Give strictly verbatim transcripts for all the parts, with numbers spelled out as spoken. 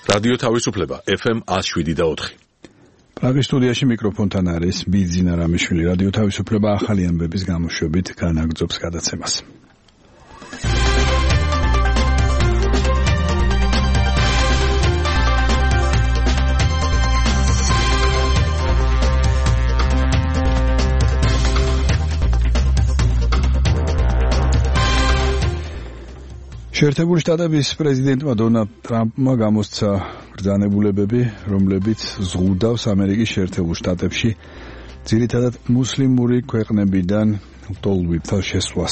რადიო თავისუფლება ეფ ემ one oh seven და four. პრაღის სტუდიაში მიკროფონთან არის ბიძინა რამიშვილი. რადიო თავისუფლება ახალი ამბების გამოშვებით განაგრძობს გადაცემას. შეერთებული შტატების პრეზიდენტმა დონალდ ტრამპმა გამოსცა ბრძანებულებები, რომლებიც ზღუდავს ამერიკის შეერთებულ შტატებში ძირითადად მუსლიმური ქვეყნებიდან ლტოლვილთა შესვლას.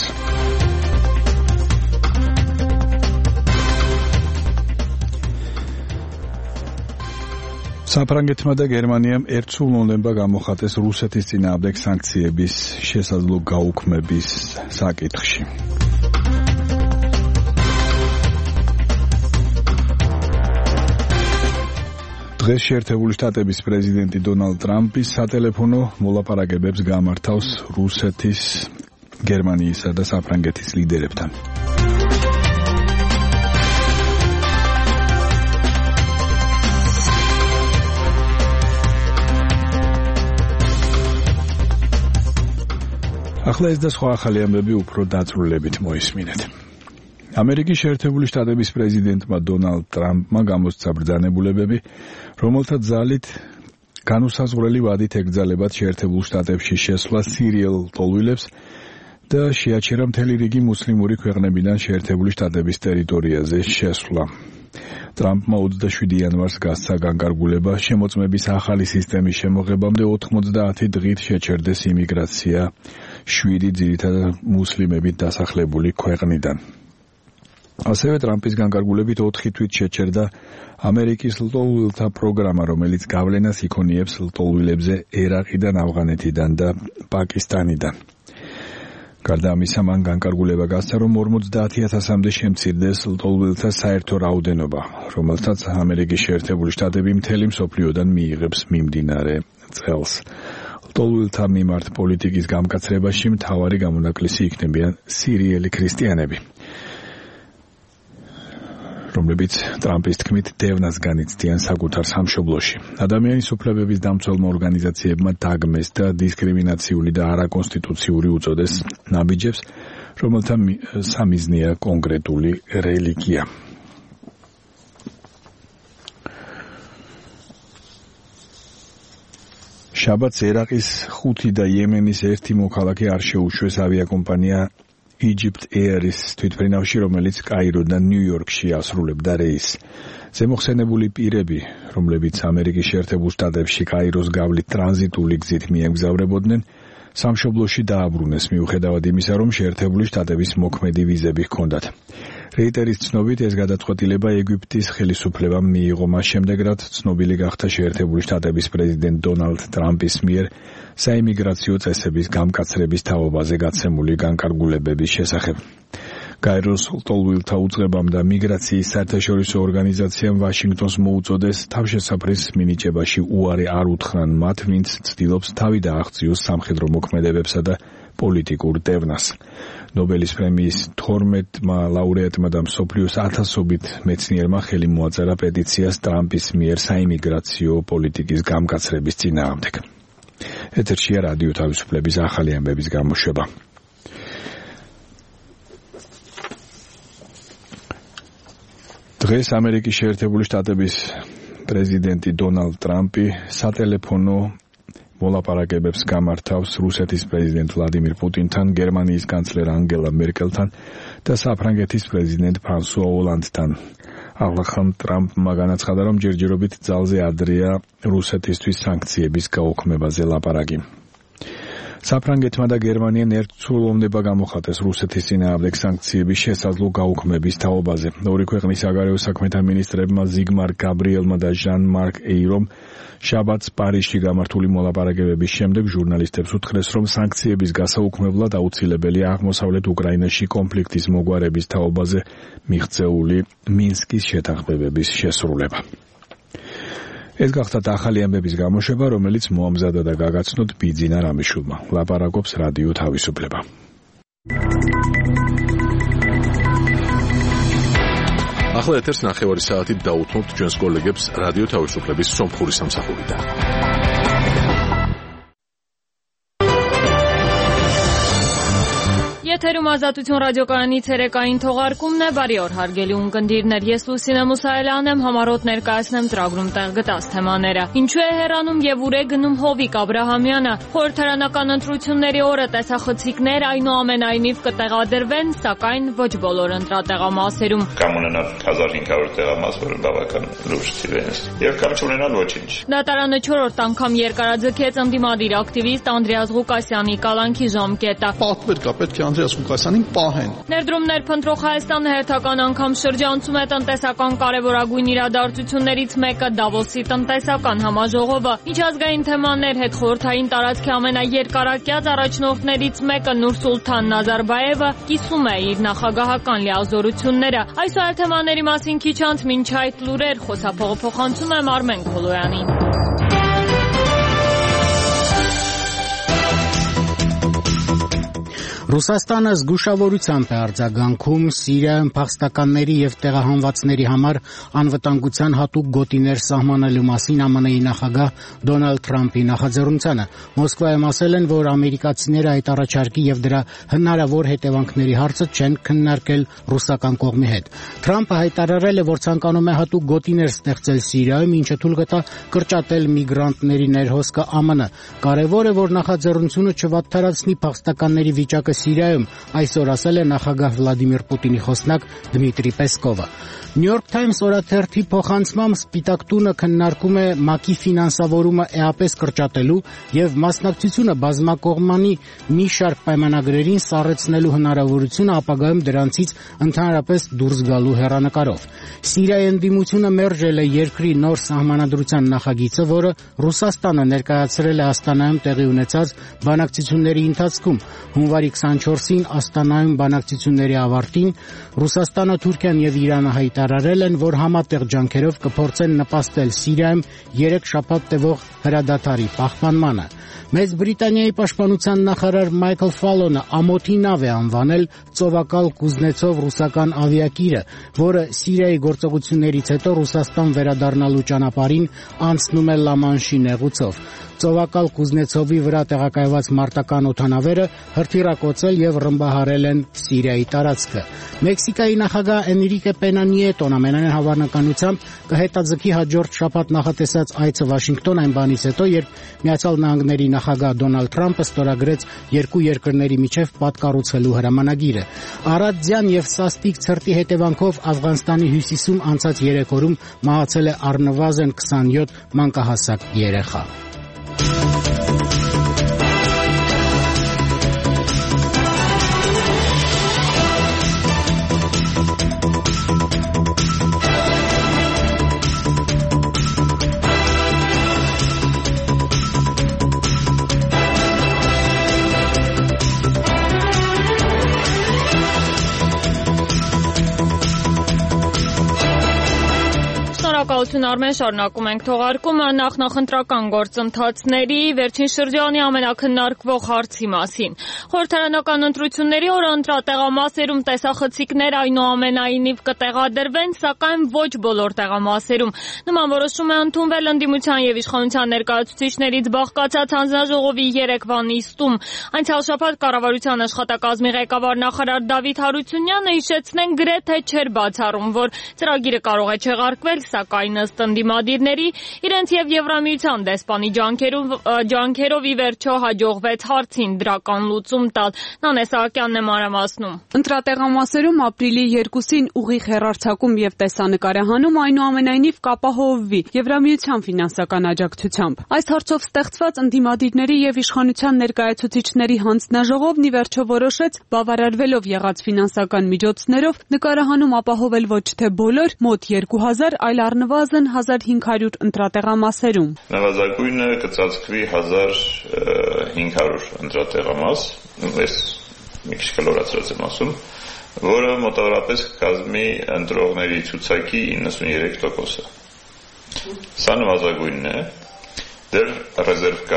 საფრანგეთმა და გერმანიამ ერთსულოვნება გამოხატეს რუსეთის წინააღმდეგ სანქციების შესაძლო გაუქმების საკითხში. დღეს შეერთებული შტატების პრეზიდენტი დონალდ ტრამპი სატელეფონო მოლაპარაკებებს გამართავს რუსეთის, გერმანიისა და საფრანგეთის ლიდერებთან. ახლა ეს და სხვა ახალი ამბები უფრო დაწვრილებით მოისმინეთ. ამერიკის შეერთებული შტატების პრეზიდენტმა დონალდ ტრამპმა გამოსცა ბრძანებულებები, რომელთა ძალით განუსაზღვრელი ვადით ეკრძალებათ შეერთებულ შტატებში შესვლა სირიელ ლტოლვილებს და შეაჩერა მთელი რიგი მუსლიმური ქვეყნებიდან შეერთებული შტატების ტერიტორიაზე შესვლა. ტრამპმა ოცდაშვიდი იანვარს გასცა განკარგულება შემოწმების ახალი სისტემის შემოღებამდე ოთხმოცდაათი დღით შეჩერდეს იმიგრაცია შვიდი ძირითადად მუსლიმებით დასახლებული ქვეყნიდან. ასევე ტრამპის განკარგულებით ოთხი თვით შეჩერდა ამერიკის ლტოლვილთა პროგრამა, რომელიც გავლენას იქონიებს ლტოლვილებზე ერაყიდან, ავღანეთიდან და პაკისტანიდან. გარდა ამისა, მან განკარგულება გასცა, რომ ორმოცდაათი ათასამდე შემცირდეს ლტოლვილთა საერთო რაოდენობა, რომელთაც ამერიკის შეერთებული შტატები მთელი მსოფლიოდან მიიღებს მიმდინარე წელს. ლტოლვილთა მიმართ პოლიტიკის გამკაცრებაში მთავარი გამონაკლისი იქნებიან სირიელი ქრისტიანები, რომლებიც ტრამპის თქმით დევნას განიცდიან საკუთარ სამშობლოში. ადამიანის უფლებების დამცველმა ორგანიზაციებმა დაგმეს და დისკრიმინაციული და არაკონსტიტუციური უწოდეს ნაბიჯებს, რომელთა სამიზნეა კონკრეტული რელიგია. შაბათს ერაყის ხუთი და იემენის ერთი მოქალაქე არ შეუშვეს ავიაკომპანია Egypt Air-ის თვითმფრინავში, რომელიც კაიროდან ნიუ-იორკში ასრულებდა რეისს. ზემოხსენებული პირები, რომლებიც ამერიკის შეერთებულ შტატებში კაიროს გავლით ტრანზიტული გზით მიემგზავრებოდნენ, სამშობლოში დააბრუნეს მიუხედავად იმისა, რომ შეერთებული შტატების მოქმედი ვიზები ჰქონდათ. რეიტერის ცნობით ეს გადაწყვეტილება ეგვიპტის ხელისუფლებამ მიიღო მას შემდეგ, რაც ცნობილი გახდა შეერთებული შტატების პრეზიდენტ დონალდ ტრამპის მიერ საიმიგრაციო წესების გამკაცრების თაობაზე გაცემული განკარგულებების შესახებ. კაიროს ლტოლვილთა უწყებამ და მიგრაციის საერთაშორისო ორგანიზაციამ ვაშინგტონს მოუწოდეს თავშესაფრის მინიჭებაში უარი არ უთხრან მათ, ვინც ცდილობს თავი დააღწიოს სამხედრო მოქმედებებსა და პოლიტიკურ დევნას. ნობელის პრემიის თორმეტმა ლაურეატმა და მსოფლიოს ათასობით მეცნიერმა ხელი მოაწერა პეტიციას ტრამპის მიერ საიმიგრაციო პოლიტიკის გამკაცრების წინააღმდეგ. ეთერშია რადიო თავისუფლების ახალი ამბების გამოშვება. დღეს ამერიკის შეერთებული შტატების პრეზიდენტი დონალდ ტრამპი სატელეფონო მოლაპარაკებებს გამართავს რუსეთის პრეზიდენტ ვლადიმირ პუტინთან, გერმანიის კანცლერ ანგელა მერკელთან და საფრანგეთის პრეზიდენტ ფრანსუა ოლანდთან. ახლახან ტრამპმა განაცხადა, რომ ჯერჯერობით ძალზე ადრეა რუსეთისთვის სანქციების გაუქმებაზე ლაპარაკი. საფრანგეთმა და გერმანიამ ერთსულოვნება გამოხატეს რუსეთის წინააღმდეგ სანქციების შესაძლო გაუქმების თაობაზე. ორი ქვეყნის საგარეო საქმეთა მინისტრებმა ზიგმარ გაბრიელმა და ჟან-მარკ ეირომ შაბათს პარიზში გამართული მოლაპარაკებების შემდეგ ჟურნალისტებს უთხრეს, რომ სანქციების გასაუქმებლად აუცილებელია აღმოსავლეთ უკრაინაში კონფლიქტის მოგვარების თაობაზე მიღწეული მინსკის შეთანხმებების შესრულება. ეს გახდა ახალი ამბების გამოშვება, რომელიც მოამზადა და გაგაცნოთ ბიძინა რამიშვილმა. ლაპარაკობს რადიო თავისუფლება. ახლა ეთერს ნახევარი საათით დაუთმობთ ჩვენს კოლეგებს რადიო თავისუფლების სომხური სამსახურიდან. Եթերում ազատություն ռադիոկայանի ցերեկային թողարկումն է, բարի օր հարգելի ունկնդիրներ, ես Լուսինե Մուսայելյանն եմ, համառոտ ներկայացնեմ ծրագրում տեղ գտած թեմաները։ Ինչու է հեռանում եւ ուր է գնում Հովիկ Աբրահամյանը, խորհրդարանական ընտրությունների օրը տեսախցիկներ այնուամենայնիվ կտեղադրվեն, սակայն ոչ բոլոր ընտրատեղամասերում։ Կամ ունենալ հազար հինգ հարյուր տեղամաս, որը բավական լուրջ թիվ է, եւ կամ չունենալ ոչինչ։ Դատարանը չորրորդ անգամ երկարաձգեց ընդդիմադիր ակտիվիստ Անդրեաս Ղուկասյանի կալանքի ժամկետը։ Պատվեր կա, պետք է Անդրեաս Ղուկասյանին պահեն։ Ներդրումներ փնտրող Հայաստանը հերթական անգամ շրջանցում է տնտեսական կարևորագույն իրադարձություններից մեկը Դավոսի տնտեսական համաժողովը։ Միջազգային թեմաներ հետ խորհրդային տարածքի ամենաերկարակյաց առաջնորդներից մեկը Նուրսուլթան Նազարբաևը կիսում է իր նախագահական լիազորությունները։ Այսօր թեմաների մասին քիչ անց մինչ այդ լուրեր խոսափողը փոխանցում եմ Արմեն Քոլոյանին։ Ռուսաստանը զգուշավորությամբ է արձագանքում Սիրիայում փախստականների եւ տեղահանվածների համար անվտանգության հատուկ գոտիներ սահմանելու մասին ԱՄՆ-ի նախագահ Դոնալդ Թրամփի նախաձեռնությանը։ Մոսկվայում ասել են, որ ամերիկացիները այդ առաջարկի եւ դրա հնարավոր հետևանքների հարցը չեն քննարկել ռուսական կողմի հետ։ Թրամփը հայտարարել է, որ ցանկանում է հատուկ գոտիներ ստեղծել Սիրիայում, ինչը թույլ կտա կրճատել միգրանտների ներհոսքը ԱՄՆ։ Կարևոր է, որ նախաձեռնությունը չվատթարացնի փախստականների վիճակը Սիրիայում, այսօր ասել է նախագահ Վլադիմիր Պուտինի խոսնակ Դմիտրի Պեսկովը։ New York Times օրաթերթի փոխանցմամբ Սպիտակ տունը քննարկում է ՄԱԿ-ի ֆինանսավորումը էապես կրճատելու եւ մասնակցությունը բազմակողմանի մի շարք պայմանագրերին սառեցնելու հնարավորությունը ապագայում դրանցից ընդհանրապես դուրս գալու հեռանկարով։ Սիրիայի ընդդիմությունը մերժել է երկրի նոր սահմանադրության նախագիծը, որը Ռուսաստանը ներկայացրել է Աստանայում տեղի ունեցած բանակցությունների ընթացքում։ Հունվարի քսանչորսին Աստանայում բանակցությունների ավարտին Ռուսաստանը, Թուրքիան եւ Իրանը հայտարարել են, որ համատեղ ջանքերով կփորձեն նպաստել Սիրիայում երեք շաբաթ տևող հրադադարի պահպանմանը։ Մեծ Բրիտանիայի պաշտպանության նախարար Մայքլ Ֆալոնը ամոթի նավ է անվանել ծովակալ Կուզնեցով ռուսական ավիակիրը, որը Սիրիայի գործողություններից հետո Ռուսաստան վերադառնալու ճանապարհին անցնում է Լամանշի նեղուցով։ Ծովակալ Կուզնեցովի վրա տեղակայված մարտական օդանավերը հրթիռակոծել եւ ռմբահարել են Սիրիայի տարածքը։ Մեքսիկայի նախագահ Էնրիկե Պենա Նիետոն ամենայն հավանականությամբ կհետաձգի հաջորդ շաբաթ նախատեսած այցը Վաշինգտոն այն բանից հետո, երբ Միացյալ Նահանգների նախագահ Դոնալդ Թրամփը ստորագրեց երկու երկրների միջև պատկառուցելու հրամանագիրը։ Արադյան եւ սաստիկ ցրտի հետևանքով Աֆղանստանի հյուսիսում անցած երեք օրում մահացել է առնվազն քսանյոթ մանկահասակ երեխա։ Շնորհակալություն Արմեն, շարունակում ենք թողարկումը նախնախնդրական գործընթացների վերջին շրջանի ամենակննարկվող հարցի մասին։ Խորհրդարանական ընտրությունների օրը ընտրատեղամասերում տեսախցիկներ այնուամենայնիվ կտեղադրվեն, սակայն ոչ բոլոր տեղամասերում։ Նման որոշում է ընդունվել ընդդիմության եւ իշխանության ներկայացուցիչներից բաղկացած հանձնաժողովի երեկվա նիստում։ Անցյալ շաբաթ կառավարության աշխատակազմի ղեկավար նախարար Դավիթ Հարությունյանը հիշեցնեն գրեթե չէր բացառում, որ ծրագիրը կարող է չեղարկվել, սակայն ըստ ընդդիմադիրների իրենց եւ Եվրամիության դեսպանի ջանքերով ջանքերով ի վերջո հաջողվեց հարցին դրական լուծում տալ։ Նանե Սահակյանն է մանրամասնում։ Ընտրատեղամասերում ապրիլի երկուսին ուղիղ հեռարձակում եւ տեսանկարահանում այնուամենայնիվ կապահովվի Եվրամիության ֆինանսական աջակցությամբ։ Այս հարցով ստեղծված ընդդիմադիրների եւ իշխանության ներկայացուցիչների հանձնաժողովն ի վերջո որոշեց բավարարվելով եղած ֆինանսական միջոցներով նկարահանում ապահովել ոչ թե բոլոր մոտ երկու հազար, այլ առնվազն հազար հինգ հարյուր ընտրատեղամասերում։ Նվազագույնը կծածկվի հազար հինգ հարյուր ընտրատեղամաս, ես մի քիչ կլորացրած եմ ասում, որը մոտավորապես կկազմի ընտրողների ցուցակի իննսուներեք տոկոսը։ Սա նվազագույնն է, դեռ ռեզերվ կա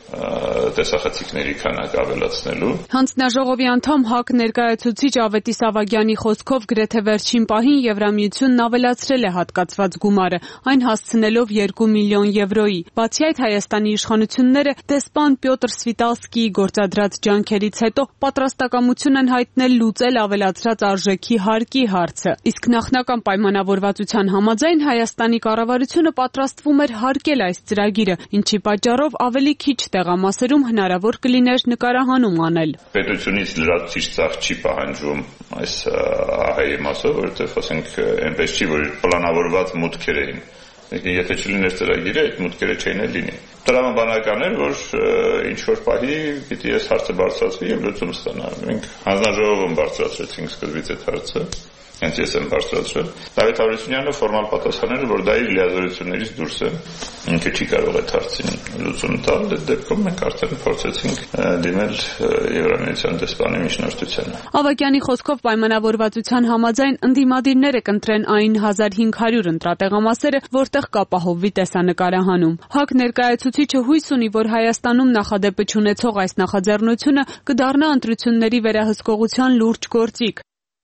տեսախցիկների քանակ ավելացնելու։ Հանձնաժողովի անդամ ՀԱԿ ներկայացուցիչ Ավետիս Ավագյանի խոսքով գրեթե վերջին պահին Եվրամիությունն ավելացրել է հատկացված գումարը, այն հասցնելով երկու միլիոն եվրոյի։ Բացի այդ, Հայաստանի իշխանությունները դեսպան Պյոտր Սվիտալսկիի գործադրած ջանքերից հետո պատրաստակամություն են հայտնել լուծել ավելացրած արժեքի հարկի հարցը։ Իսկ նախնական պայմանավորվածության համաձայն Հայաստանի կառավարությունը պատրաստվում էր հարկել այս ծրագիրը, ինչի պատճառով ավելի քիչ տեղամասերում հնարավոր կլիներ նկարահանում անել։ Պետությունից լրացուցիչ ծախս չի պահանջվում այս ահայի մասով, որովհետև ասենք այնպես չի, որ պլանավորված մուտքեր էին։ Եթե չլիներ ծրագիրը, այդ մուտքերը չէին լինի։ Տրամաբանական էր, որ ինչ որ պահի պիտի այս հարցը բարձրացվի եւ լուծում ստանա։ Մենք հանձնաժողովում բարձրացրեցինք սկզբից այդ հարցը։ Հենց ես եմ բարձրացրել։ Դավիթ Հարությունյանը ֆորմալ պատասխանել է, որ դա իր լիազորություններից դուրս է։ Ինքը չի կարող այդ հարցին լուծում տալ, այդ դեպքում մենք արդեն փորձեցինք դիմել Եվրամիության դեսպանի միջնորդությանը։ Ավագյանի խոսքով պայմանավորվածության համաձայն ընդդիմադիրները կընտրեն այն հազար հինգ հարյուր ընտրատեղամասերը, որտեղ կապահովվի տեսանկարահանում։ ՀԱԿ ներկայացուցիչը հույս ունի, որ Հայաստանում նախադեպը չունեցող այս նախաձեռնությունը կդառնա ընտրությունների վերահսկողության լուրջ գործիք։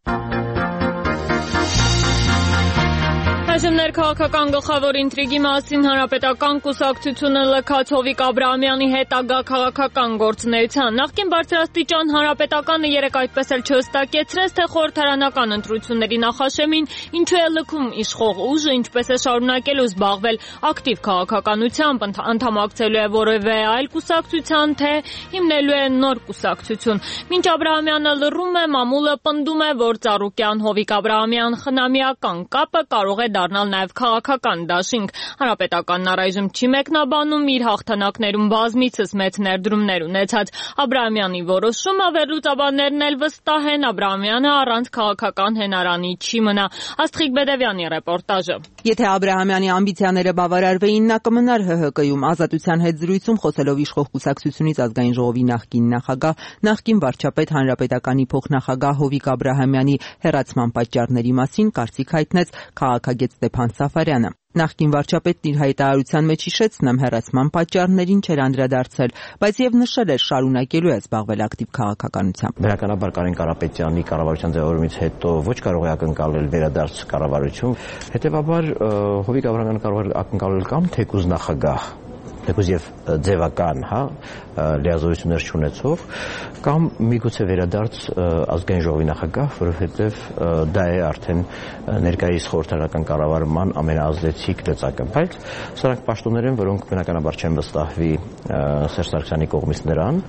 Այժմ ներքաղաքական գլխավոր ինտրիգի մասին Հանրապետական կուսակցությունը լքած Հովիկ Աբրահամյանի հետագա քաղաքական գործունեության։ Նախկին բարձրաստիճան Հանրապետականը երեկ այդպես էլ չհստակեցրեց, թե խորհրդարանական ընտրությունների նախաշեմին ինչու է լքում իշխող ուժը, ինչպես է շարունակելու զբաղվել ակտիվ քաղաքականությամբ, անդամակցելու է որևէ այլ կուսակցության, թե հիմնելու է նոր կուսակցություն։ Մինչ Աբրահամյանը լռում է, մամուլը պնդում է, որ Ծառուկյան Հովիկ Աբրահամյան խնամիական կապը կարող է դառնալ նաև քաղաքական դաշինք։ Հանրապետականն առայժմ չի մեկնաբանում իր հաղթանակներում բազմիցս մեծ ներդրումներ ունեցած Աբրահամյանի որոշումը, վերլուծաբաններն էլ վստահ են, Աբրահամյանը առանց քաղաքական հենարանի չի մնա։ Աստղիկ Բեդևյանի ռեպորտաժը։ Եթե Աբրահամյանի ամբիցիաները բավարարվեին, նա կմնար ՀՀԿ-ում ազատության հետ զրույցում խոսելով իշխող կուսակցությունից ազգային ժողովի նախկին նախագահ, նախկին վարչապետ Հանրապետականի փոխնախագահ Հովիկ Աբրահամյանի հեռացման պատճառների մասին կարծիք հայտնեց քաղաքագետ Ստեփան Սաֆարյանը։ Նախկին վարչապետն իր հայտարարության մեջ հիշեցնում հեռացման պատճառներին չէր անդրադարձել, բայց եւ նշել էր շարունակելու է զբաղվել ակտիվ քաղաքականությամբ։ Բնականաբար Կարեն Կարապետյանի կառավարության ձևավորումից հետո ոչ կարող է ակնկալել վերադարձ կառավարություն, հետեւաբար Հովիկ Աբրահամյանը կարող է ակնկալել կամ թեկուզ նախագահ, թեկուզ եւ ձևական, հա, լիազորություններ չունեցող, կամ միգուցե վերադարձ ազգային ժողովի նախագահ, որովհետեւ դա է արդեն ներկայիս խորհրդարանական կառավարման ամենաազդեցիկ լծակը, բայց սրանք պաշտոններ են, որոնք բնականաբար չեն վստահվի Սերժ Սարգսյանի կողմից նրան,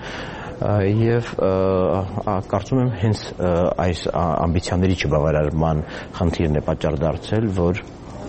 եւ կարծում եմ հենց այս ամբիցիաների չբավարարման խնդիրն է պատճառ դարձել, որ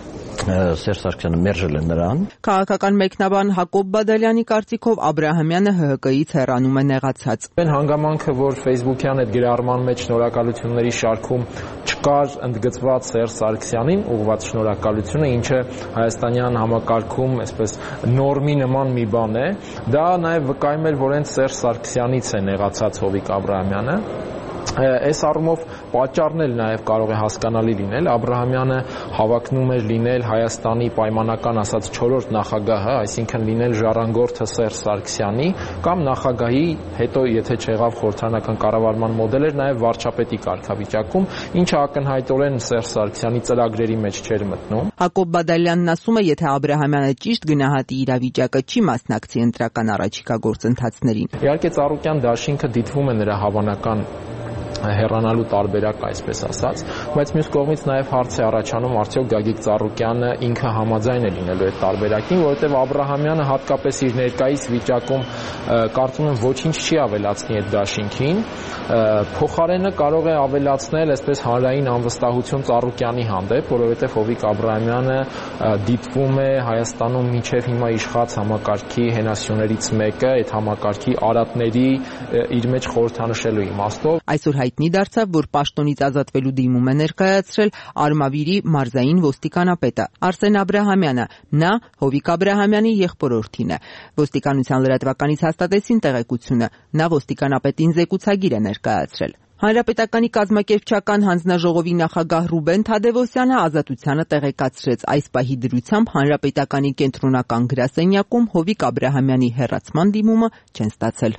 Սերժ Սարգսյանը մերժել է նրան։ Քաղաքական մեկնաբան Հակոբ Բադալյանի կարծիքով Աբրահամյանը ՀՀԿ-ից հեռանում է նեղացած։ Այն հանգամանքը, որ Facebook-յան այդ գրառման մեջ շնորհակալությունների շարքում չկար ընդգծված Սերժ Սարգսյանին ուղղված շնորհակալությունը, ինչը հայաստանյան համակարգում այսպես նորմի նման մի բան է, դա նաև վկայում էր, որ հենց Սերժ Սարգսյանից է նեղացած Հովիկ Աբրահամյանը։ Այս առումով պատճառն էլ նաև կարող է հասկանալի լինել։ Աբրահամյանը հավակնում էր լինել Հայաստանի պայմանական ասած չորրորդ նախագահը, այսինքն լինել ժառանգորդը Սերժ Սարգսյանի կամ նախագահի, հետո եթե չեղավ խորհրդարանական կառավարման մոդելեր, նաև վարչապետի կարգավիճակում, ինչը ակնհայտորեն Սերժ Սարգսյանի ծրագրերի մեջ չէր մտնում։ Հակոբ Բադալյանն ասում է, եթե Աբրահամյանը ճիշտ գնահատի իրավիճակը, չի մասնակցի ընտրական առաջիկա գործընթացներին։ Իհարկե Ծառուկյան դաշինքը դիտվում է նրա հավանական հեռանալու տարբերակ, այսպես ասած, բայց մյուս կողմից նաև հարց է առաջանում, արդյոք Գագիկ Ծառուկյանը ինքը համաձայն է լինելու այդ տարբերակին, որովհետև Աբրահամյանը հատկապես իր ներկայիս վիճակում կարծում եմ ոչինչ չի ավելացնի այդ դաշինքին, փոխարենը կարող է ավելացնել այսպես հանրային անվստահություն Ծառուկյանի հանդեպ, որովհետև Հովիկ Աբրահամյանը դիտվում է Հայաստանում մինչև հիմա իշխած համակարգի հենասյուներից մեկը, այդ համակարգի արատների իր մեջ խորհրդանշելու իմաստով։ Այսօր հայտնի դարձավ, որ պաշտոնից ազատվելու դիմում է ներկայացրել Արմավիրի մարզային ոստիկանապետը Արսեն Աբրահամյանը։ Նա Հովիկ Աբրահամյանի եղբորորդին է։ Ոստիկանության լրատվականից հաստատեցին տեղեկությունը։ Նա ոստիկանապետին զեկուցագիր է ներկայացրել։ Հանրապետականի կազմակերպչական հանձնաժողովի նախագահ Ռուբեն Թադևոսյանը Ազատությանը տեղեկացրեց այս պահի դրությամբ Հանրապետականի կենտրոնական գրասենյակում Հովիկ Աբրահամյանի հեռացման դիմումը չեն ստացել։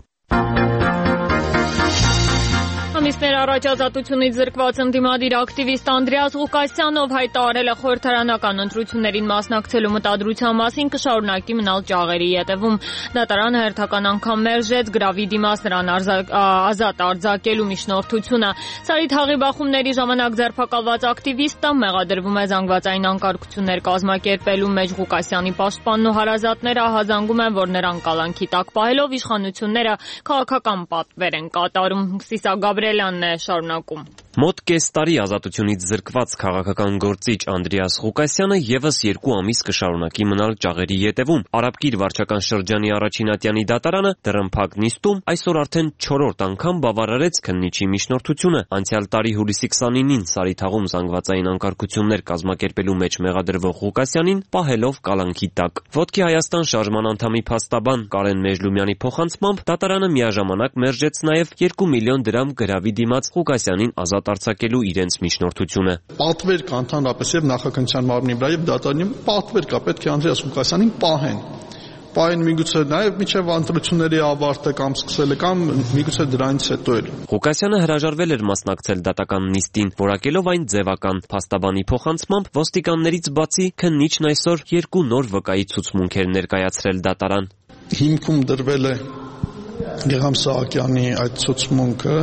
Ամիսներ առաջ Ազատությունից զրկված ընդդիմադիր ակտիվիստ Անդրեաս Ղուկասյանով հայտարարել է խորհրդարանական ընտրություններին մասնակցելու մտադրության մասին կշարունակի մնալ ճաղերի ետևում։ Դատարանը հերթական անգամ մերժեց գրավի դիմաց նրան ազատ արձակելու միջնորդությունը։ Սարի թաղի բախումների ժամանակ ձերբակալված ակտիվիստը մեղադրվում է զանգվածային անկարգություններ կազմակերպելու մեջ։ Ղուկասյանի պաշտպանն ու հարազատները ահազանգում են, որ նրան կալանքի տակ պահելով իշխանությունները քաղաքական պատվեր են կատարում։ Գաբրելյանն է շարունակում։ Մոտ կես տարի Ազատությունից զրկված քաղաքական գործիչ Անդրեաս Ղուկասյանը եւս երկու ամիս կշարունակի մնալ ճաղերի ետևում։ Արաբկիր վարչական շրջանի առաջինատյանի դատարանը դռնփակ նիստում այսօր արդեն չորրորդ անգամ բավարարեց քննիչի միջնորդությունը։ Անցյալ տարի հուլիսի քսանինին Սարիթաղում զանգվածային անկարգություններ կազմակերպելու մեջ մեղադրվող Ղուկասյանին պահելով կալանքի տակ։ Ոտքի Հայաստան շարժման անդամի փաստաբան Կարեն Մեժլումյանի փոխանցմամբ դատարանը միաժամանակ մերժեց նաեւ երկու միլիոն դրամ գրավի դիմաց Ղուկասյանին ազատ արձակելու իրենց միջնորդությունը։ Պատվեր կա ընդհանրապես եւ նախաքննության մարմնի վրա եւ դատարանի պատվեր կա, պետք է Անդրեաս Ղուկասյանին պահեն։ Պահեն միգուցե նաեւ միջև ընտրությունների ավարտը կամ սկսելը կամ միգուցե դրանից հետո էլ։ Ղուկասյանը հրաժարվել էր մասնակցել դատական նիստին, որակելով այն ձևական։ Փաստաբանի փոխանցմամբ ոստիկաններից բացի քննիչն այսօր երկու նոր վկայի ցուցմունք էր ներկայացրել դատարան։ Հիմքում դրվել է Գեգամ Սահակյանի այդ ցուցմունքը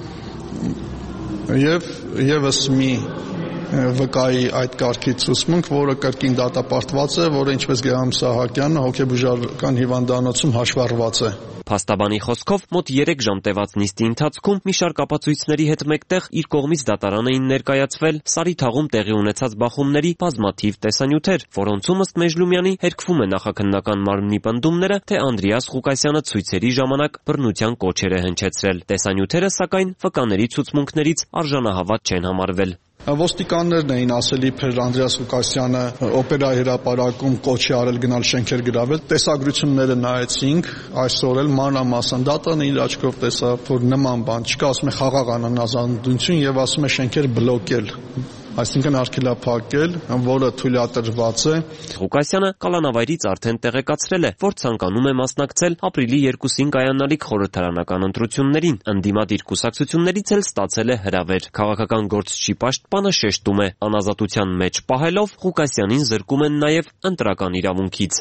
Եվ եւս մի վկայի այդ կարգի ցուցմունք, որը կրկին դատապարտված է, որը ինչպես Գեգամ Սահակյանը հոգեբուժական հիվանդանոցում հաշվառված է։ Փաստաբանի խոսքով մոտ երեք ժամ տևած նիստի ընթացքում մի շարք ապացույցների հետ մեկտեղ իր կողմից դատարան էին ներկայացվել Սարիթաղում տեղի ունեցած բախումների բազմաթիվ տեսանյութեր, որոնցում ըստ Մեժլումյանի հերքվում է նախաքննական մարմնի պնդումները, թե Անդրեաս Ղուկասյանը ցույցերի ժամանակ բռնության կոչեր է հնչեցրել։ Տեսանյութերը, սակայն, վկաների ցուցմունքներից արժանահավատ չեն համարվել։ Ոստիկաններն էին ասել, իբր Անդրեաս Ղուկասյանը օպերա հրապարակում կոչի արել գնալ շենքեր գրավել։ Տեսագրությունները նայեցինք, այսօր էլ մանրամասն դատարանը իր աչքով տեսավ, որ նման բան չկա, ասում է խաղաղ անհնազանդություն եւ ասում է շենքեր բլոկել, այսինքն արգելափակել, որը թույլատրված է։ Ղուկասյանը կալանավայրից արդեն տեղեկացրել է, որ ցանկանում է մասնակցել ապրիլի երկուսին կայանալիք խորհրդարանական ընտրություններին։ Ընդդիմադիր կուսակցություններից էլ ստացել է հրավեր։ Քաղաքական գործչի պաշտպանը շեշտում է, անազատության մեջ պահելով Ղուկասյանին զրկում են նաև ընտրական իրավունքից։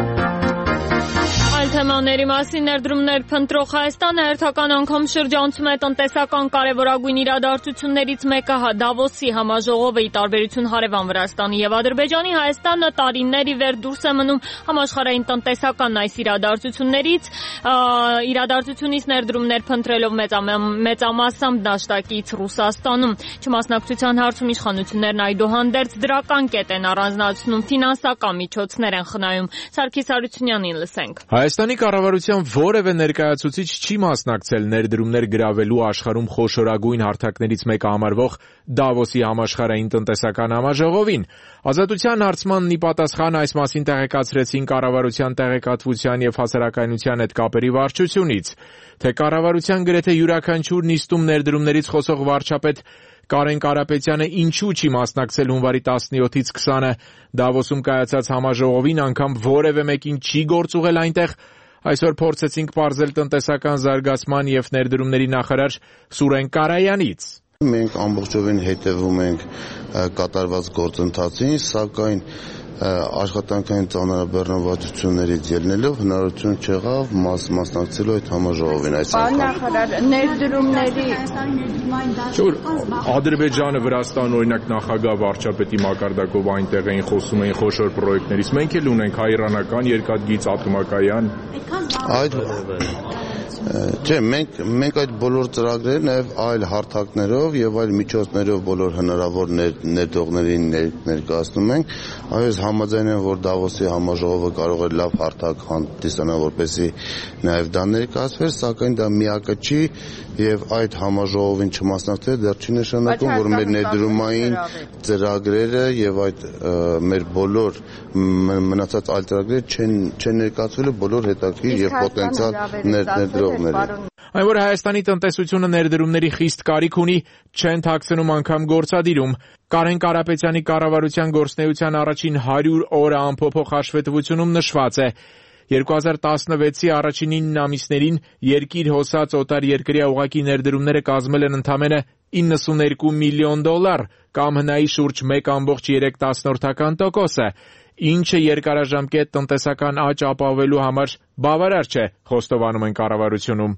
Այլ թեմաների մասին ներդրումներ փնտրող Հայաստանը հերթական անգամ շրջանցում է տնտեսական կարևորագույն իրադարձություններից մեկը Դավոսի համաժողովը։ Ի տարբերություն հարևան Վրաստանի եւ Ադրբեջանի, Հայաստանը տարիներ ի վեր դուրս է մնում համաշխարհային տնտեսական այս իրադարձություններից, իրադարձությունից ներդրումներ փնտրելով մեծամասամբ դաշտակից Ռուսաստանում։ Չմասնակցության հարցում իշխանություններն այդուհանդերձ դրական կետ են առանձնացնում, ֆինանսական միջոցներ են խնայում։ Սարգիս Հարությունյանին լսենք։ Հայաստանի կառավարության որևէ ներկայացուցիչ չի մասնակցել ներդրումներ գրավելու աշխարհում խոշորագույն հարթակներից մեկը համարվող Դավոսի համաշխարհային տնտեսական համաժողովին։ Ազատության հարցմանն ի պատասխան այս մասին տեղեկացրեցին կառավարության տեղեկատվության եւ հասարակայնության հետ կապերի վարչությունից, թե կառավարության գրեթե յուրաքանչյուր նիստում ներդրումներից խոսող վարչապետ Կարեն Կարապետյանը ինչու չի մասնակցել հունվարի տասնյոթից քսանը Դավոսում կայացած համաժողովին, անգամ որևէ մեկին չի գործուղել այնտեղ, այսօր փորձեցինք պարզել տնտեսական զարգացման եւ ներդրումների նախարար Սուրեն Կարայանից։ Մենք ամբողջովին հետևում ենք կատարված գործընթացին, սակայն աշխատանքային ծանրաբեռնվածություններից ելնելով հնարավորություն չեղավ մաս մասնակցելու այդ համաժողովին այս անգամ։ Նախարար ներդրումների Ադրբեջանը, Վրաստանը օրինակ նախագահ վարչապետի մակարդակով այնտեղ էին խոսում էին խոշոր պրոյեկտներից։ Մենք էլ ունենք հայիրանական երկաթգիծ ատոմակայան։ Այդ Չէ, մենք մենք այդ բոլոր ծրագրերը նաև այլ հարթակներով եւ այլ միջոցներով բոլոր հնարավոր ներդրողներին ներկայացնում ենք։ Այս համաձայն եմ, որ Դավոսի համաժողովը կարող է լավ հարթակ հանդիսանալ, որպեսզի նաև դա ներկայացվեր, սակայն դա միակը չի եւ այդ համաժողովին չմասնակցել դեռ չի նշանակում, որ մեր ներդրումային ծրագրերը եւ այդ մեր բոլոր մնացած այլ ծրագրերը չեն չեն ներկայացվել բոլոր հետաքրքիր եւ պոտենցիալ ներդրողներին։ Այն որ Հայաստանի տնտեսությունը ներդրումների խիստ կարիք ունի, չեն թաքցնում անգամ գործադիրում։ Կարեն Կարապետյանի կառավարության գործունեության առաջին հարյուր օրը անփոփոխ հաշվետվությունում նշված է. երկու հազար տասնվեցի առաջին ինը ամիսներին երկիր հոսած օտարերկրյա ուղղակի ներդրումները կազմել են ընդամենը իննսուններկու միլիոն դոլար, կամ հնայի շուրջ մեկ կόμկոմ երեք տոկոսը, ինչը երկարաժամկետ տնտեսական աճ ապահովելու համար բավարար չէ, խոստովանում են կառավարությունում։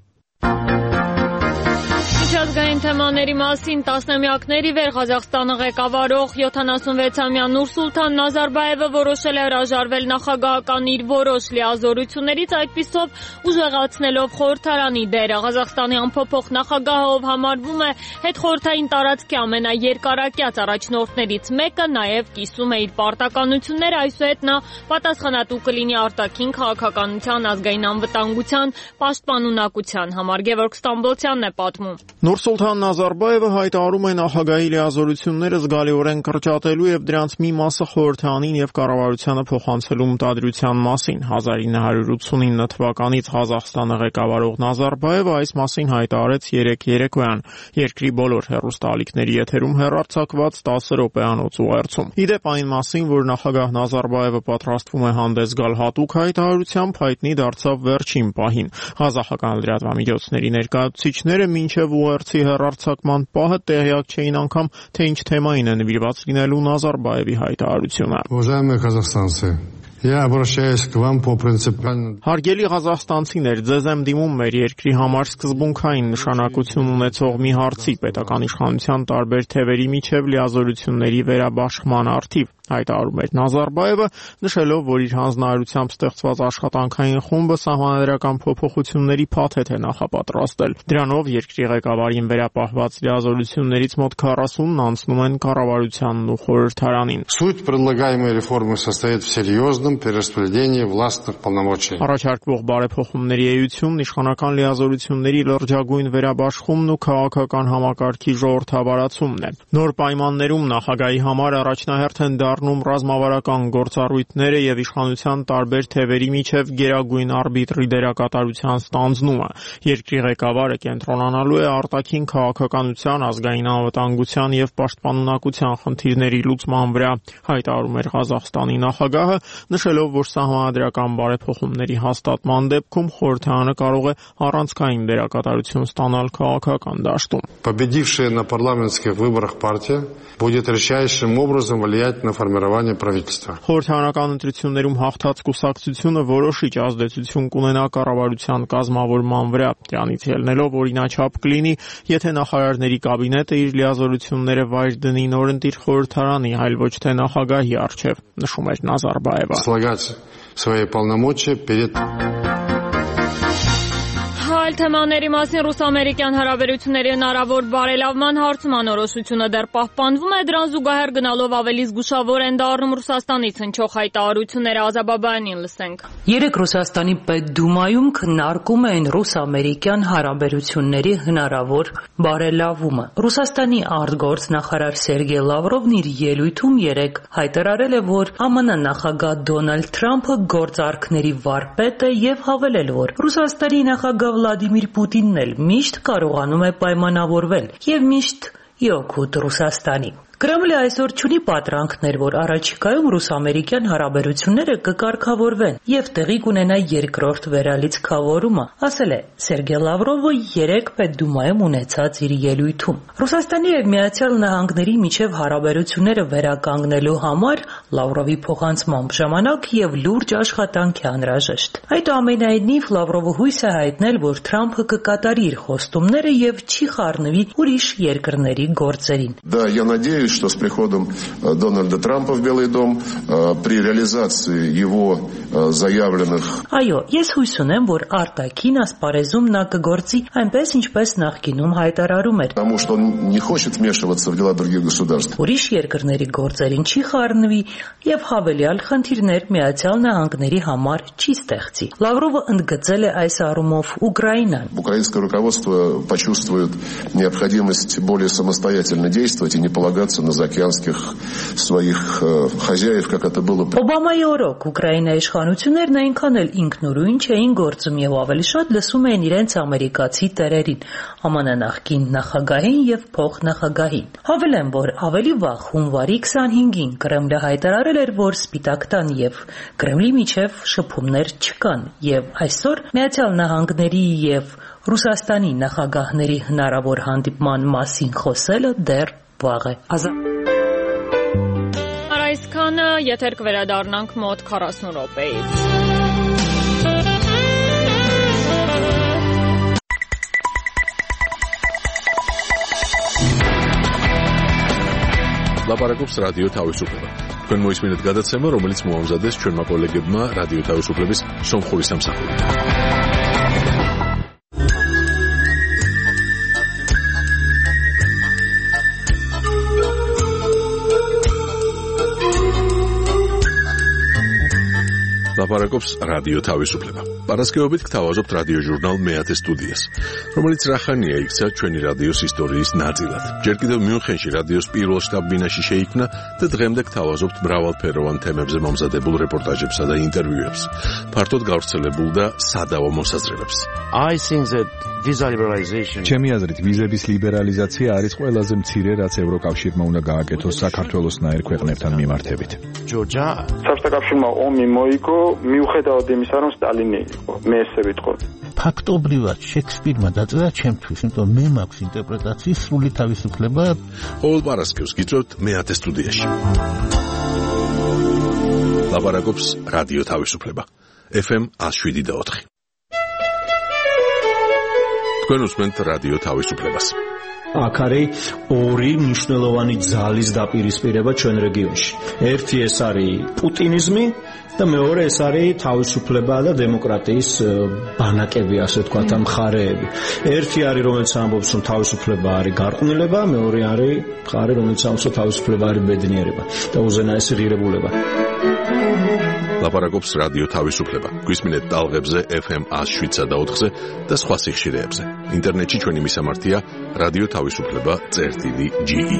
Միջազգային թեմաների մասին տասնամյակների վեր Ղազախստանը ղեկավարող յոթանասունվեցամյա Նուրսուլթան Նազարբաևը որոշել է հրաժարվել նախագահական իր որոշ լիազորություններից, այդպիսով ուժեղացնելով խորհրդարանի դերը։ Ղազախստանի անփոփոխ նախագահը, ով համարվում է հետխորհրդային տարածքի ամենաերկարակյաց առաջնորդներից մեկը, նաև կիսում է իր պարտականությունները, այսուհետ նա պատասխանատու կլինի արտաքին քաղաքականության, ազգային անվտանգության, պաշտպանունակության համար։ Գևորգ Ստամբոլցյանն է պատմում։ Նուրսուլթան Նազարբաևը հայտարարում է նախագահի լիազորությունները զգալիորեն կրճատելու եւ դրանց մի մասը խորհրդարանին եւ կառավարությանը փոխանցելու մտադրության մասին։ հազար ինը հարյուր ութսունինը թվականից Ղազախստանը ղեկավարող Նազարբաևը այս մասին հայտարարեց երեկ երեկոյան երկրի բոլոր հեռուստաալիքների եթերում հեռարձակված տասը րոպեանոց ուղերձում։ Իդեպ այն մասին, որ նախագահ Նազարբաևը պատրաստվում է հանդես գալ հատուկ հայտարարությամբ, հայտնի դարձավ վերջին պահին։ Ղազախական լրատվամիջոցների ներկայացուցիչները մինչև ուղերձի հեռարձակման պահը տեղյակ չէին անգամ, թե ինչ թեմային է նվիրված լինելու Նազարբաևի հայտարարությունը։ Уважаемые казахстанцы, я обращаюсь к вам по принципиальному. Հարգելի ղազախստանցիներ, ձեզ եմ դիմում մեր երկրի համար սկզբունքային նշանակություն ունեցող մի հարցի պետական իշխանության տարբեր թևերի միջև լիազորությունների վերաբաշխման առթիվ, հայտարարում էր Նազարբաևը, նշելով, որ իր հանձնարարությամբ ստեղծված աշխատանքային խումբը սահմանադրական փոփոխությունների փաթեթ է նախապատրաստել։ Դրանով երկրի ղեկավարին վերապահված լիազորություններից մոտ քառասունն անցնում են կառավարությանն ու խորհրդարանին։ Суть предлагаемой реформы состоит в серьезном перераспределении властных полномочий. Առաջարկվող բարեփոխումների էությունն իշխանական լիազորությունների լրջագույն վերաբաշխումն ու քաղաքական համակարգի ժողովրդավարացումն է։ Նոր պայմաններում նախագահի համար առաջնահերթ են դառնում ռազմավարական գործառույթները եւ իշխանության տարբեր թևերի միջև գերագույն արբիտրի դերակատարության ստանձնումը։ Երկրի ղեկավարը կենտրոնանալու է արտաքին քաղաքականության, ազգային անվտանգության եւ պաշտպանունակության խնդիրների լուծման վրա, հայտարարում էր Ղազախստանի նախագահը, նշելով, որ սահմանադրական բարեփոխումների հաստատման դեպքում խորհրդարանը կարող է առանցքային դերակատարություն ստանալ քաղաքական դաշտում։ Победившая на парламентских выборах партия будет решающим образом влиять на формирование правительства. Խորհրդարանական ընտրություններում հաղթած կուսակցությունը որոշիչ ազդեցություն կունենա կառավարության կազմավորման վրա, դրանից ելնելով օրինաչափ կլինի, եթե նախարարների կաբինետը իր լիազորությունները վայր դնի նորընտիր խորհրդարանի, այլ ոչ թե նախագահի առջև, նշում էր Նազարբաևը։ Слагать свои полномочия перед Այլ թեմաների մասին ռուս-ամերիկյան հարաբերությունների հնարավոր բարելավման հարցում անորոշությունը դեռ պահպանվում է, դրան զուգահեռ գնալով ավելի զգուշավոր են դառնում Ռուսաստանից հնչող հայտարարությունները։ Ազաբաբայանին լսենք։ Երեկ Ռուսաստանի Պետդումայում քննարկում էին ռուս-ամերիկյան հարաբերությունների հնարավոր բարելավումը։ Ռուսաստանի արտգործնախարար Սերգեյ Լավրովն իր ելույթում երեկ հայտարարել է, որ ԱՄՆ նախագահ Դոնալդ Թրամփը գործարքների վարպետ է եւ հավելել, որ Ռուսաստանի նախագահ Վլադիմիր Պուտինն էլ միշտ կարողանում է պայմանավորվել եւ միշտ իօգուտ Ռուսաստանի։ Կրեմլը այսօր չունի պատրանքներ, որ առաջիկայում ռուս-ամերիկյան հարաբերությունները կկարգավորվեն եւ տեղի կունենա երկրորդ վերալիցքավորումը, ասել է Սերգեյ Լավրովը երեկ Պետդումայում ունեցած իր ելույթում։ Ռուսաստանի եւ Միացյալ Նահանգների միջև հարաբերությունները վերականգնելու համար Լավրովի փոխանցմամբ ժամանակ եւ լուրջ աշխատանք է անհրաժեշտ։ Այդուամենայնիվ Լավրովը հույս է հայտնել, որ Թրամփը կկատարի իր խոստումները եւ չի խառնվի ուրիշ երկրների գործերին։ Да, я надеюсь, что с приходом Дональда Трампа в Белый дом при реализации его заявленных. Այո, ես հույս ունեմ, որ արտաքին ասպարեզում նա կգործի այնպես, ինչպես նախկինում հայտարարում էր։ Потому что он не хочет вмешиваться в дела других государств. Ուրիշ երկրների գործերին չի խառնվի եւ հավելյալ խնդիրներ Միացյալ Նահանգների համար չի ստեղծի։ Լավրովը ընդգծել է այս առումով Ուկրաինան։ Украинское руководство почувствует необходимость более самостоятельно действовать и не полагаться на заокеанских своих хозяев, как это было. Օբամայի օրոք Ուկրաինայի իշխանություններն այնքան էլ ինքնուրույն չէին գործում եւ ավելի շատ լսում էին իրենց ամերիկացի տերերին, ԱՄՆ նախկին նախագահին եւ փոխնախագահին։ Հավելեմ, որ ավելի վաղ հունվարի քսանհինգին Կրեմլը հայտարարել էր, որ Սպիտակ տան եւ Կրեմլի միջև շփումներ չկան եւ այսօր Միացյալ Նահանգների եւ Ռուսաստանի նախագահների հնարավոր հանդիպման մասին խոսելը դեռ վաղ է։ Այսքանը եթեր կվերադառնանք մոտ քառասուն րոպեից։ ლაპარაკობს რადიო თავისუფლება. თქვენ მოისმინეთ გადაცემა, რომელიც მოამზადეს ჩვენმა კოლეგებმა რადიო თავისუფლების სომხური სამსახურიდან. ლაპარაკობს რადიო თავისუფლება. პარასკევობით გთავაზობთ რადიო ჟურნალ მეათე სტუდიას, რომელიც რახანია იქცა ჩვენი რადიოს ისტორიის ნაწილად. ჯერ კიდევ მიუნხენში რადიოს პირველ შტაბ-ბინაში შეიქმნა და დღემდე გთავაზობთ მრავალფეროვან თემებზე მომზადებულ რეპორტაჟებსა და ინტერვიუებს, ფართოდ გავრცელებულ და სადავო მოსაზრებებს. I think that visa liberalization ჩემი აზრით ვიზების ლიბერალიზაცია არის ყველაზე მცირე, რაც ევროკავშირმა უნდა გააკეთოს საქართველოსნაირ ქვეყნებთან მიმართებით. ჯორჯა საბჭოთა ომი მოიგო მიუხედავად იმისა, რომ სტალინი იყო, მე ესე ვიტყოდი. ფაქტობრივად შექსპირმა დაწერა ჩემთვის, იმიტომ მე მაქვს ინტერპრეტაციის სრული თავისუფლება. ყოველ პარასკევს გიწევთ მეათე სტუდიაში. ლაპარაკობს რადიო თავისუფლება. ეფ ემ one oh seven და four. თქვენ უსმენთ რადიო თავისუფლებას. აქ არის ორი მნიშვნელოვანი ძალის დაპირისპირება ჩვენ რეგიონში. ერთი ეს არის პუტინიზმი და მეორე ეს არის თავისუფლება და დემოკრატიის ბანაკები, ასე ვთქვათ, მხარეები. ერთი არის, რომელიც ამბობს, რომ თავისუფლება არის გარყვნილება, მეორე არის მხარე, რომელიც ამბობს, რომ თავისუფლება არის ბედნიერება და უზენაესი ღირებულება. ლაპარაკობს რადიო თავისუფლება. გვისმინეთ ტალღებზე ეფ ემ one oh seven და four-ზე და სხვა სიხშირეებზე. ინტერნეტში ჩვენი მისამართია რადიო თავისუფლება წერტილი ჯი ი.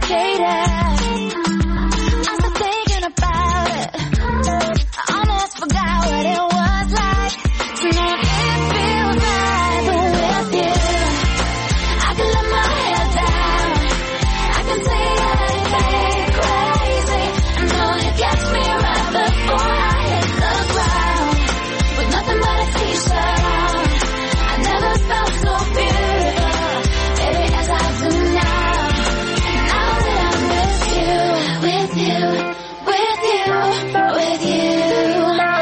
complicated. I'm still thinking about it. I almost forgot what it was like to know it feels right. But with you, I can let my head down. I can say anything crazy. I know you catch me right before I hit the ground with nothing but a t-shirt on. I never felt so beautiful, baby, as I do now. Now that I'm with you, with you, with you, with you.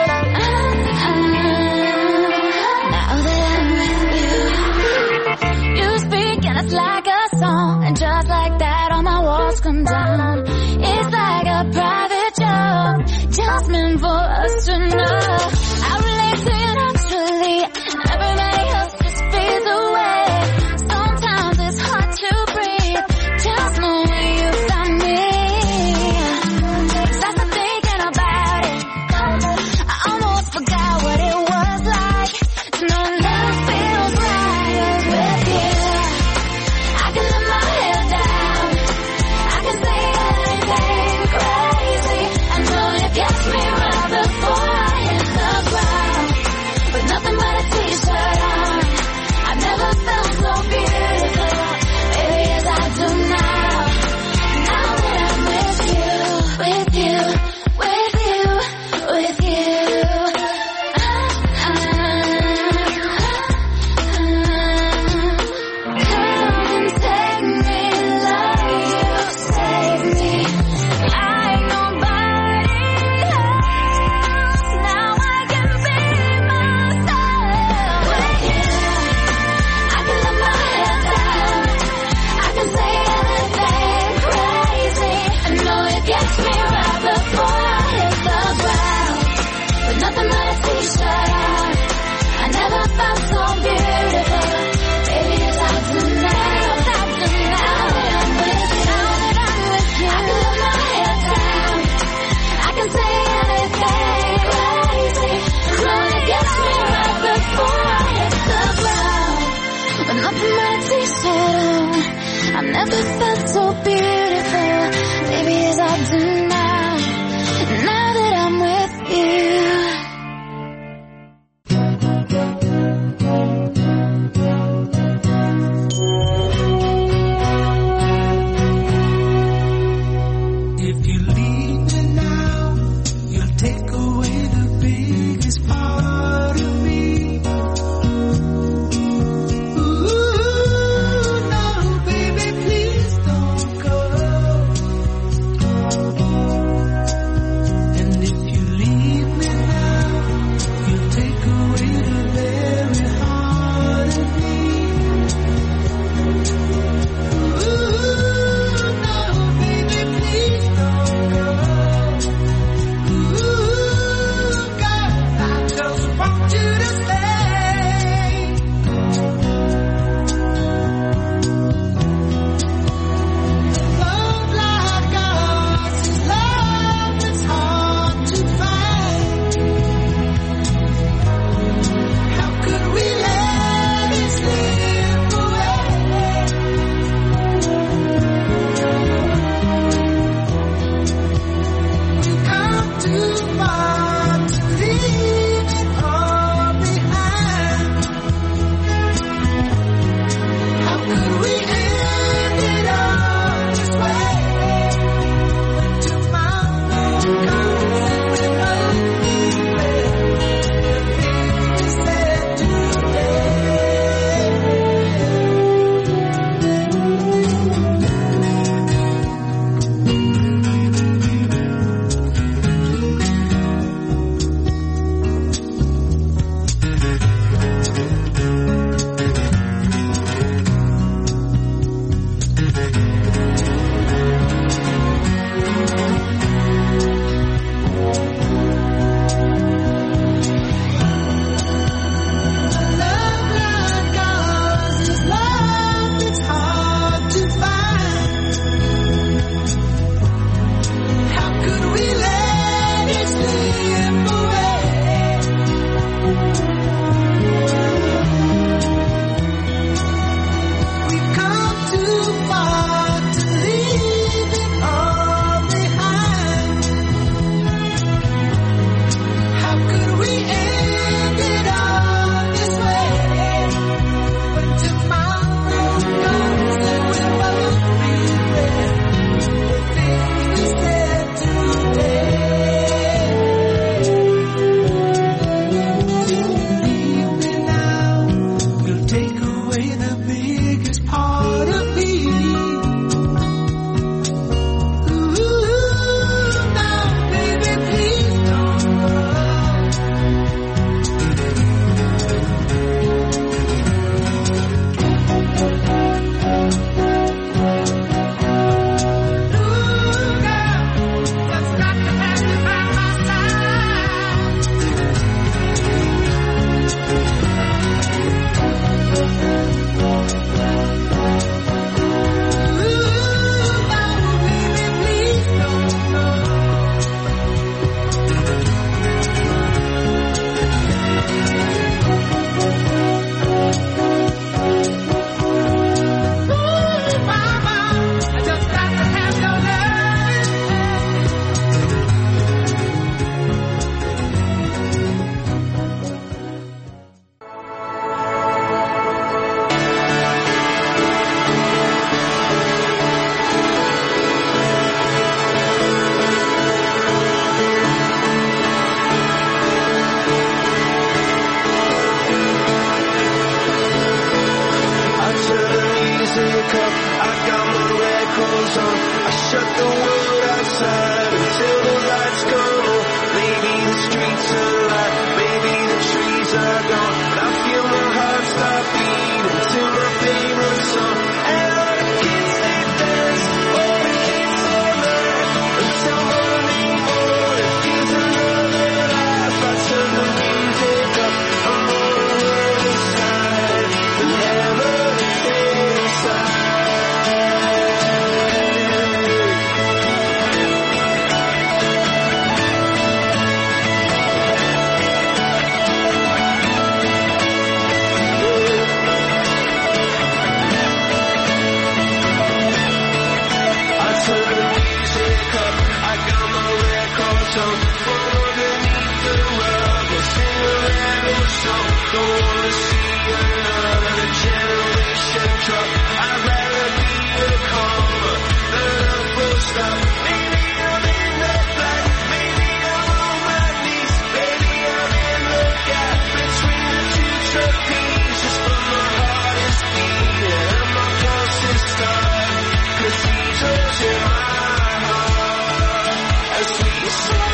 Now that I'm with you, you speak and it's like a song, and just like that all my walls come down. It's like a private joke, just meant for us to know. I relate to you naturally, everybody else just fades away. Sometimes it's hard to breathe, just knowing you found me. 'Cause I started thinking about it, I almost forgot what it was like to know love feels right with you. I can let my head down, I can say anything tone from underneath the rug. A Cinderella song. Don't wanna see another generation drop. I'd rather be a comma than a full stop. Maybe I'm in the black, maybe I'm on my knees, maybe I'm in the gap between the two trapezes, but my heart is beating and my pulse is starting, 'cause these holes in my heart as we say.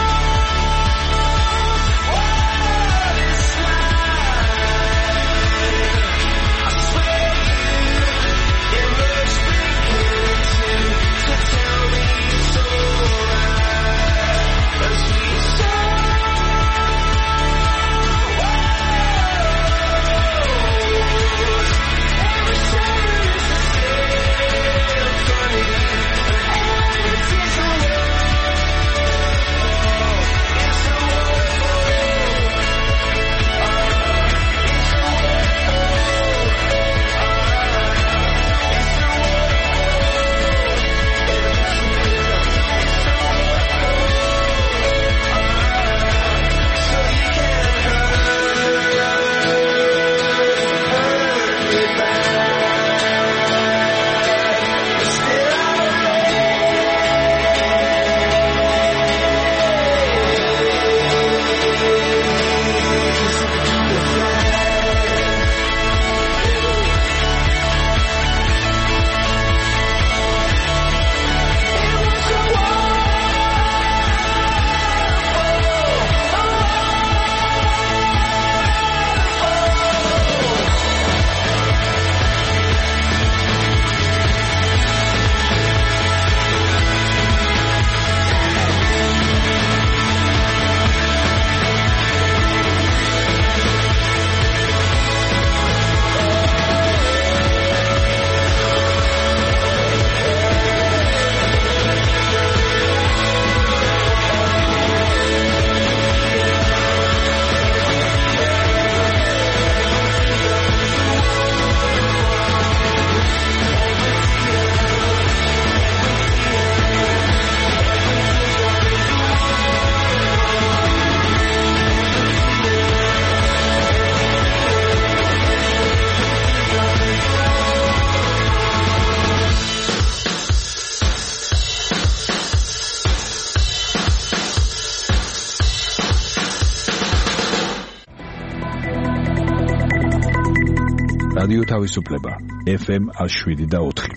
რადიო თავისუფლება ეფ ემ შვიდ და ოთხი.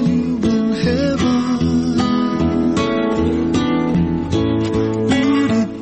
Would it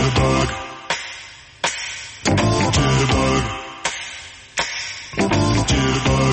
Jitterbug. Jitterbug. Jitterbug.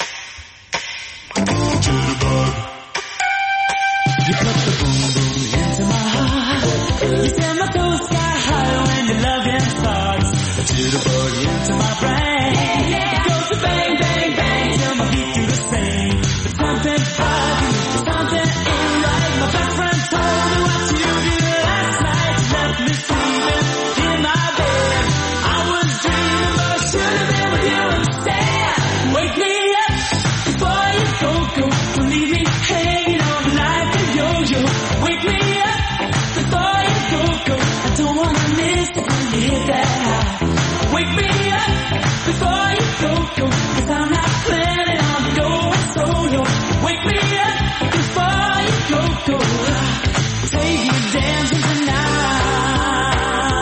Jitterbug. You put the boom boom into my heart. You send my toes sky high when your loving starts. A jitterbug into my brain. Yeah, yeah. It goes to bang, bang, bang till my feet do the same. But something foggy, something ain't right. My best friend told me what you did last night. You left me sleeping in my bed. I was dreaming, but I should have been with you instead. Wake me up before you go, go. Don't leave me hanging on like a yo-yo. Wake me up before you go, go. I don't wanna miss it when you hit that high. Wake me up before you go, go. Cause I'm not planning on going solo. Wake me up before you go, go. Take me dancing tonight.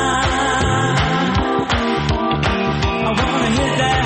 I wanna hit that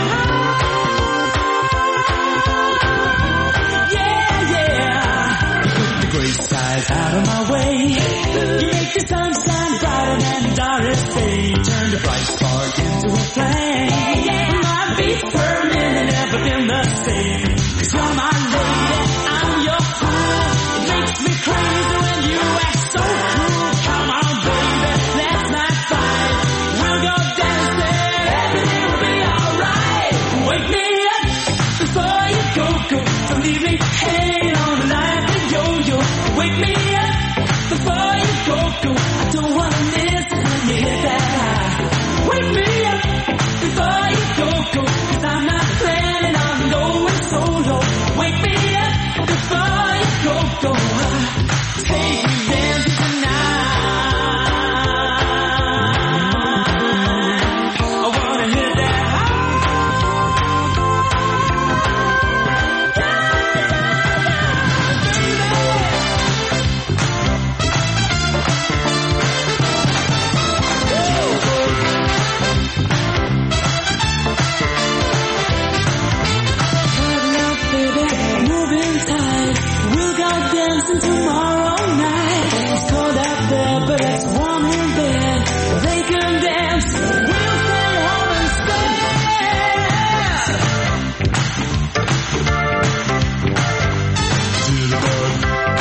high. Yeah, yeah. Put the gray skies out of my way. You make the sun shine brighter than Doris Day. Turn the bright spark into a flame. My beats per minute never been the same. Cause you're my lady, I'm your fool. It makes me crazy when you act so cool. Come on baby, let's not fight. We'll go dancing, everything will be alright. Wake me up before you go, go. Don't leave me hanging on like a yo-yo. Wake me up before you go, go. I don't wanna miss it when you hit that high. Wake me up before you go, go. Cause I'm not planning on going solo. Wake me up before you go, go. Take me dancing tonight. I wanna hit that moving tight. We'll go dancing tomorrow night. It's cold out there, but it's warm in bed. They can dance. We'll stay home instead. Jitterbug.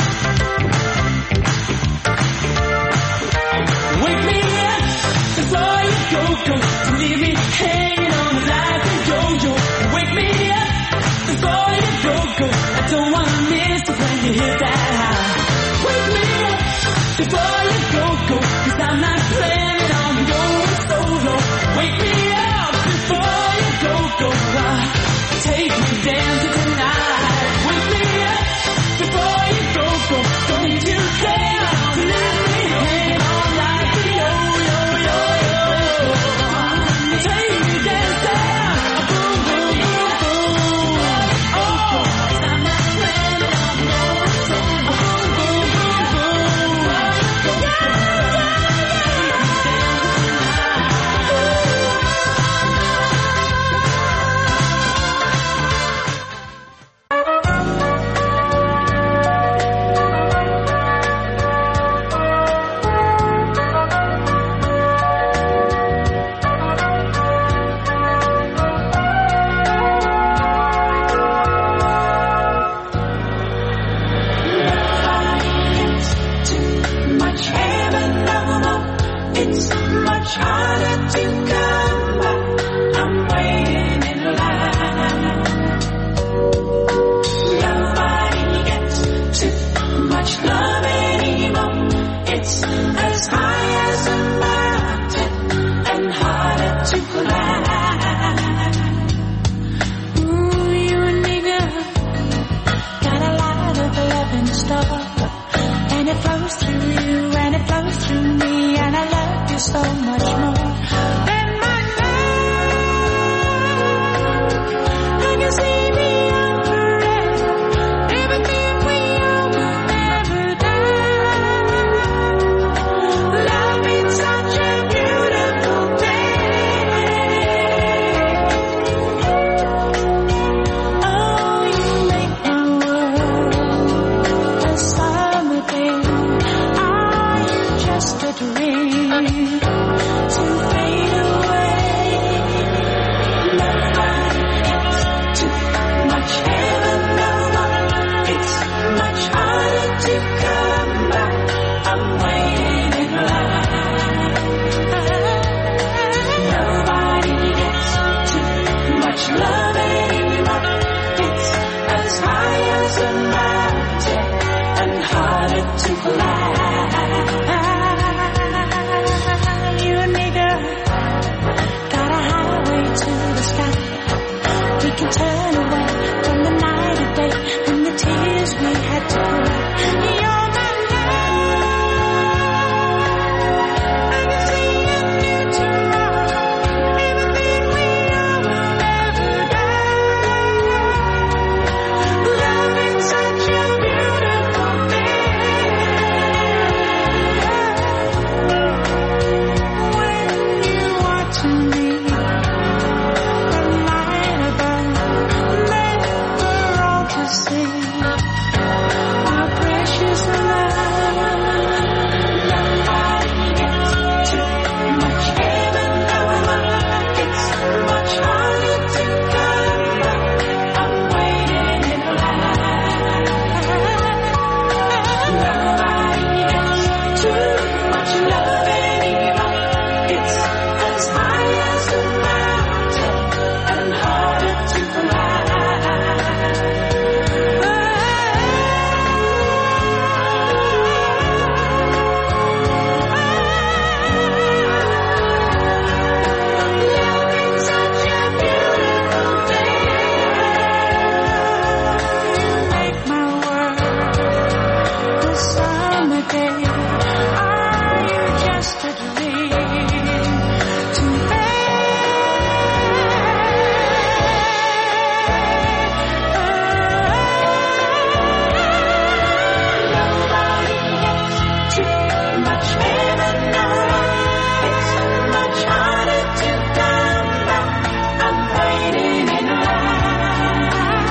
Wake me up before you go, go. Don't leave me hanging on like a yo-yo. Wake me up before you go, go. I don't wanna miss it when you hit that high. Wake me up before you go, go. Cause I'm not planning on going solo. Wake me up before you go, go. Take me dancing tonight. Wake me up before you go, go. Don't you dare to let me hang on like a yo-yo-yo-yo. Take me dancing, boom, boom, boom, boom. Oh, I'm not planning on going solo. Boom, boom, boom, boom. Yeah, Love me dream to fade away. Nobody gets too much heaven, no, it's much harder to come back. I'm waiting in line. Nobody gets too much love anymore. It's as high as a mountain and harder to fly. You and me, girl, got a highway to the sky. We can turn away from the night and day and the tears we had to cry. You're my love. I can see a new tomorrow. Everything we are will never die. Love is such a beautiful thing. When you are to me, the light above, never all to see. Our precious love. Nobody gets too much heaven, no, it's much harder to come back. I'm waiting in line. Nobody gets too much love anymore. It's as high as a mountain and harder to fly. Love is such a beautiful thing. Make my world the summer day. Are you just a dream to Nobody gets too much heaven, no, it's much harder to come back. I'm waiting in line.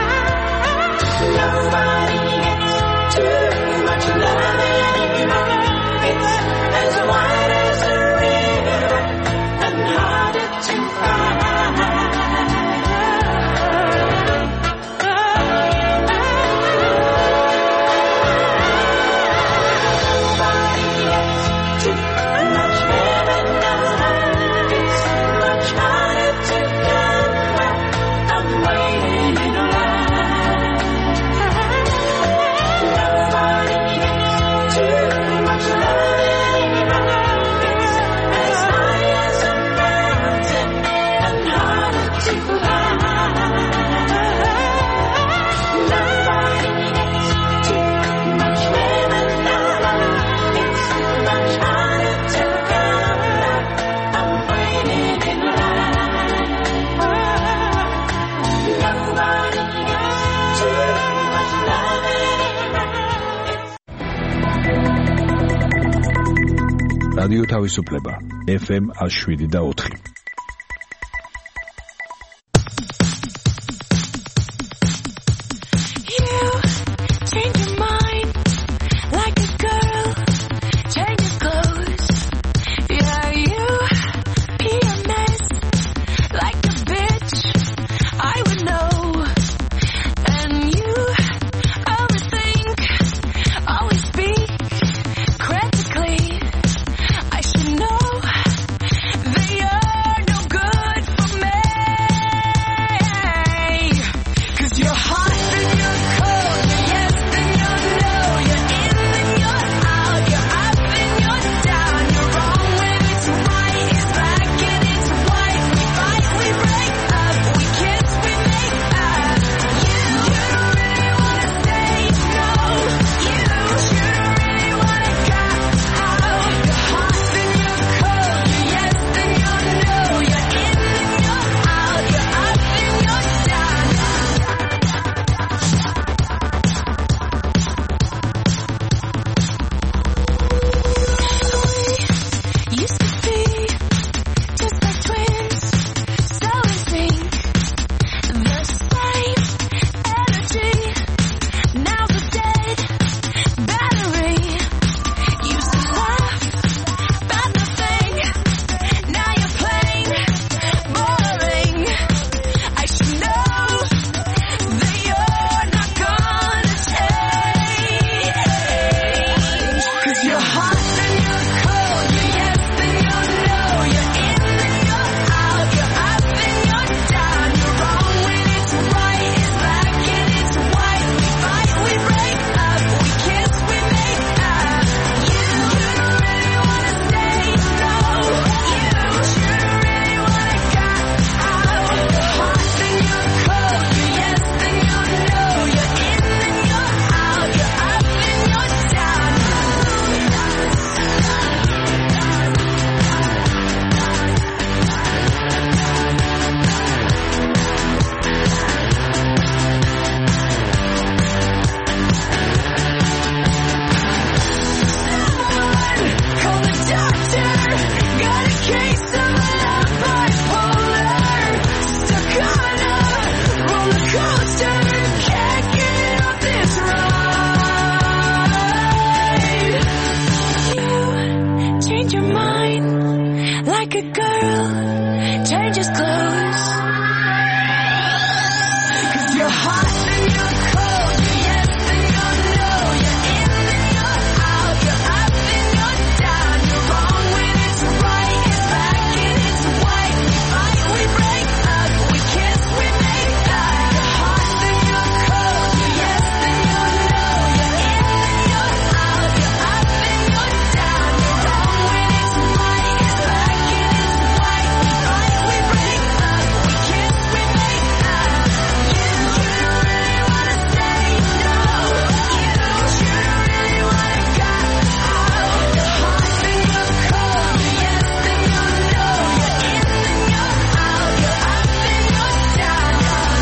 Nobody gets too much love anymore. It's as wide as a river and harder to Nobody gets too much heaven, no, it's much harder to come back. I'm waiting in line. Nobody gets too much love anymore. It's as high as a mountain and harder to climb. Nobody gets too much heaven, no, it's much harder to come back. I'm waiting in line. Nobody gets too much love anymore. რადიო თავისუფლება ეფ ემ one oh seven და four. You change your mind like a girl, change your clothes. Yeah, you be a mess like a bitch. I would know. And you overthink, always speak critically. I should know that you're change your mind like a girl changes clothes. 'Cause you're hot and you're cold, you're yes and you're no, you're in and you're out, you're up and you're down, you're wrong when it's right, it's black and it's white, we fight, we break up, we kiss, we make up. You're hot and you're cold, you're yes and you're no, you're in and you're out, you're up and you're down, you're wrong when it's right, it's black and it's white, we fight, we break up, we kiss, we make up. You, you really wanna say no, you, you really wanna go out. You're hot and you're cold, you're yes and you're no, you're in and you're out, you're up and you're down.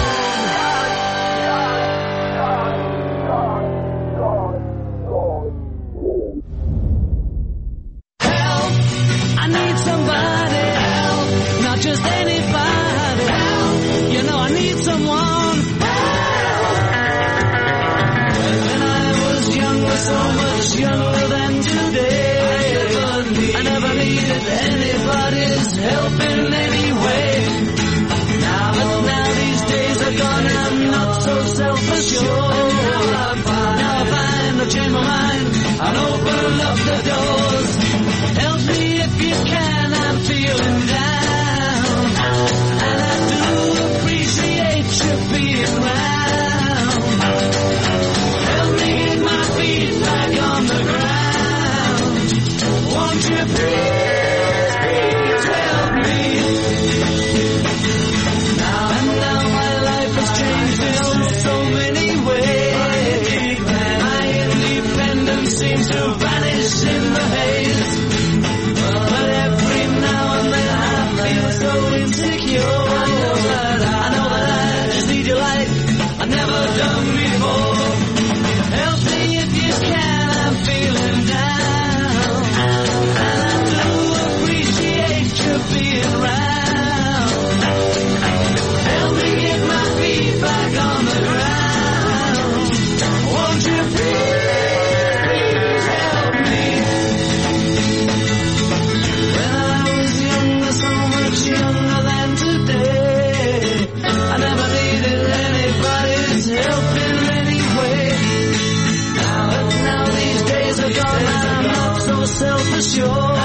Help, I need somebody help, not just anybody help, you know I need someone help. When I was younger, so much younger than today, I never needed anybody's help in any way. Now, but now these days are gone, I'm not so self-assured. Now I find, now I find I've changed my mind, I'll open up the doors. Help me if you can, I'm feeling down, and I do appreciate you being around. Help me get my feet back on the ground. Won't you please, please help me? Now and now my life has changed in so many ways. My independence seems to vanish in the haze. But every now and then I feel so insecure. I know that I, I know that I just need your light, I've never done before. Help me if you can, I'm feeling down, and I do appreciate you being around. Help me get my feet back on the ground. Won't you please, please help me? When I was younger, so much younger than today, I never needed anybody's help in any way. Now, now these days are gone, I'm not so self-assured.